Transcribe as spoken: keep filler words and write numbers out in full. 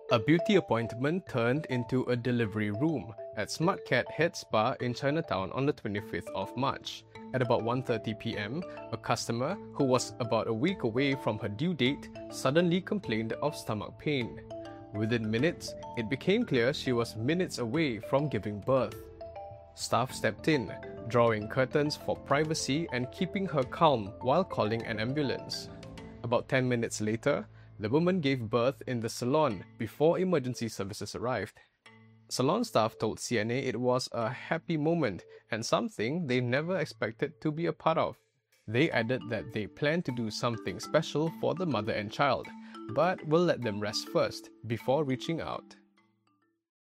A beauty appointment turned into a delivery room at Smart Cat Head Spa in Chinatown on the twenty-fifth of March. At about one thirty p m, a customer who was about a week away from her due date suddenly complained of stomach pain. Within minutes, it became clear she was minutes away from giving birth. Staff stepped in, drawing curtains for privacy and keeping her calm while calling an ambulance. About ten minutes later, the woman gave birth in the salon before emergency services arrived. Salon staff told C N A it was a happy moment and something they never expected to be a part of. They added that they plan to do something special for the mother and child, but will let them rest first before reaching out.